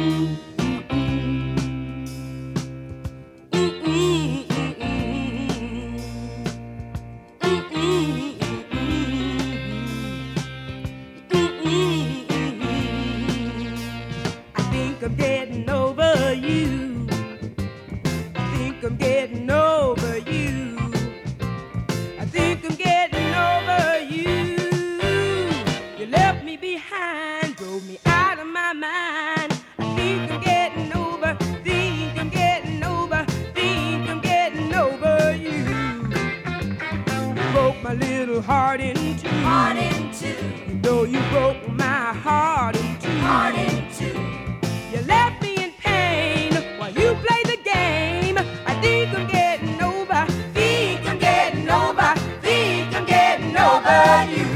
I'm getting over you. I think I'm getting over you. I think I'm getting over you. You left me behind, drove me out of my mind. I think I'm getting over, think I'm getting over, think I'm getting over you. You broke my little heart in two. Heart in two. You know you broke my heart in two. Heart in two. You left me in pain while you play the game. I think I'm getting over, think I'm getting over, think I'm getting over you.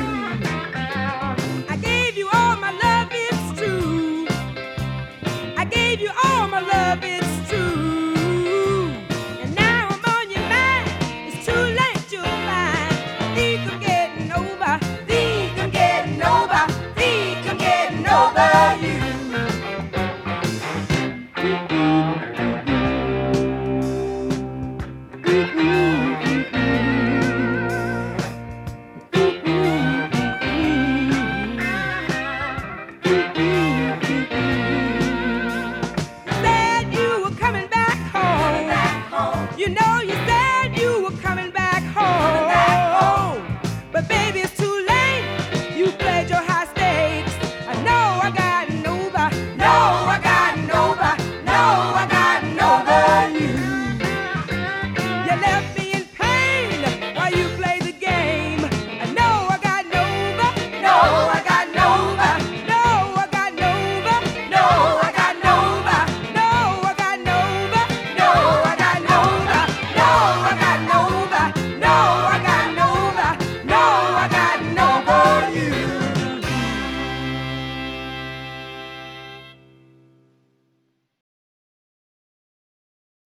I gave you all my love, it's true. I gave you all